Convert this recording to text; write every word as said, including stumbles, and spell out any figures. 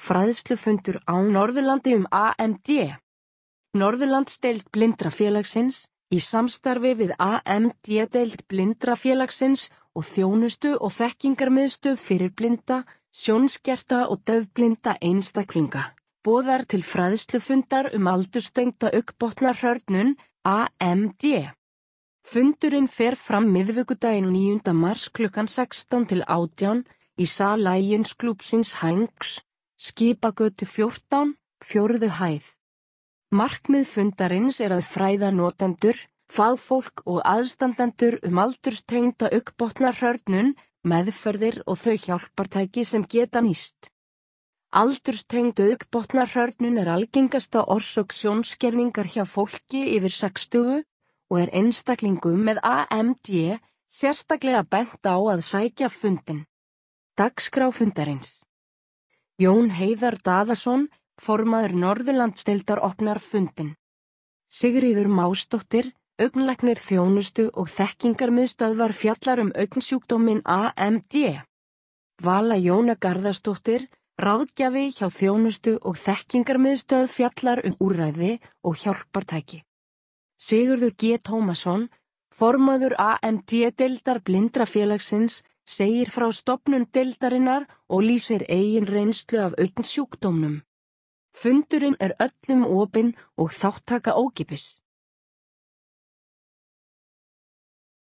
fræðslufundur á Norðurlandi um A M D. Norðurlandsdeild Blindrafélagsins, í samstarfi við A M D-deild Blindrafélagsins og þjónustu- og þekkingarmiðstöð fyrir blinda, sjónskerta og daufblinda einstaklinga, boðar til fræðslufundar um aldurstengda augnbotnahrörnun, A M D. Fundurinn fer fram miðvikudaginn níunda mars klukkan sextán til átján í sal Lionsklúbbsins Hængs, Skipagötu fjórtán, fjórðu hæð. Markmið fundarins er að fræða notendur, fagfólk og aðstandendur um aldurstengda augnbotnahrörnun, meðferðir og þau hjálpartæki sem geta nýst. Aldurstengd augnbotnahrörnun er algengasta orsök sjónskerðingar hjá fólki yfir sextugu og er einstaklingum með A M D sérstaklega bent á að sækja fundinn. Dagskrá fundarins. Jón Heiðar Daðason, formaður Norðurlandsdeildar opnar fundinn. Sigríður Másdóttir, augnlæknir þjónustu og þekkingarmiðstöðvar fjallar um augnsjúkdóminn A M D. Vala Jóna Garðarsdóttir, ráðgjafi hjá þjónustu og þekkingarmiðstöð fjallar um úrræði og hjálpartæki. Sigurður G. Tómasson, formaður A M D-deildar Blindrafélagsins, segir frá stofnun deildarinnar og lýsir eigin reynslu af augnsjúkdómnum. Fundurinn er öllum opinn og þáttaka ókeypis.